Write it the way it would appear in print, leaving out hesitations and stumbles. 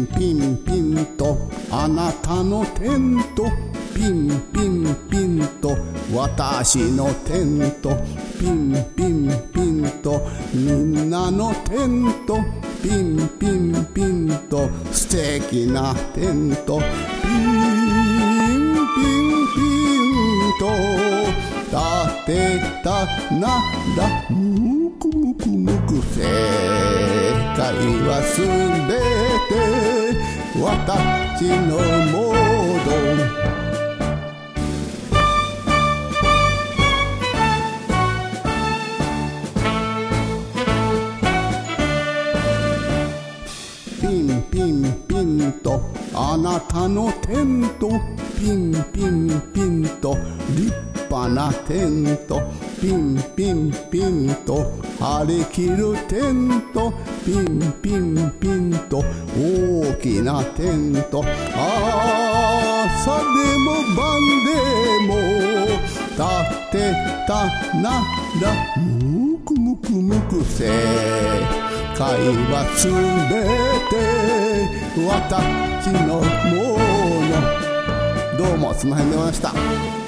ンピンピンとあなたのテント、ピンピンピンと私のテント、ピンピンピンとみんなのテント、ピンピンピンと素敵なテント、ピンピンピンと立てたならむくむくむく、正解はすべて私のモード。ピンピンピンとあなたのテント、ピンピンピンと立派なテント、ピンピンピンと張り切るテント、ピンピンピンと大きなテント、朝でも晩でも立てたならむくむくむく、正解はすべて私のもの。どうもその辺でございました。